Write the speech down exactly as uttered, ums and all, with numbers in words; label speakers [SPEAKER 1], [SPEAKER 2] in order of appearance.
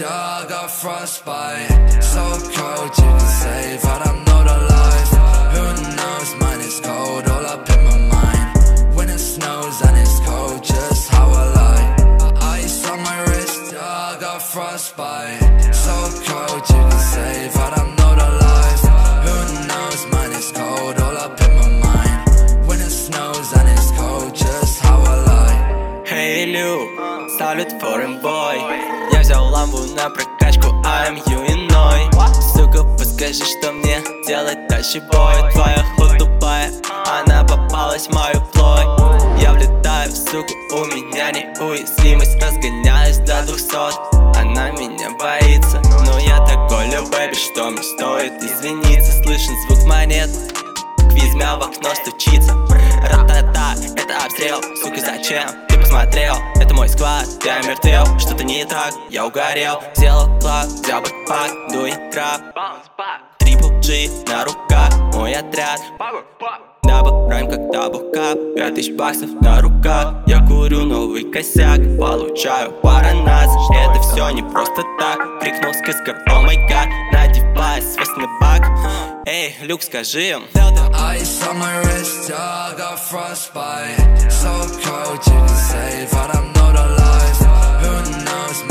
[SPEAKER 1] yeah, I got frostbite. So cold, you can save, I don't know the life. Who knows, mine is cold, all up in my mind. When it snows and it's cold, just how I like. Ice on my wrist, yeah, I got frostbite. So cold, you can save, I don't know the life. Who knows, mine is cold, all up in my mind. When it snows and it's cold, just how I like.
[SPEAKER 2] Hey, Лю, салют foreign boy. Я взял ламбу на прокачку, I'm you иной. Сука, подскажи, что мне делать дальше, бой. Твоя худ тупая, она попалась в мою плоть. Я влетаю, сука, у меня неуязвимость. Разгоняюсь до двухсот, она меня боится. Но я такой лю, бэйби, что мне стоит извиниться. Слышен звук монет, квизмя в окно стучится. Ра-та-та, это обстрел, сука, зачем? Ты посмотрел, это мой сквад, я мертвел. Что-то не так, я угорел. Сделал клак, взял бэкпак, дуй трап. Трипл G на руках, мой отряд. Дабл райм как дабл кап, пять тысяч баксов на руках. Я курю новый косяк, получаю паранас. Это все не просто так, крикнул скискер, о май гад. Надевай свой снэпбак. Эй, Люк, скажи им.
[SPEAKER 1] Ice on my wrist, yeah, I got frostbite. So cold, you can save, I don't know the life. Who knows,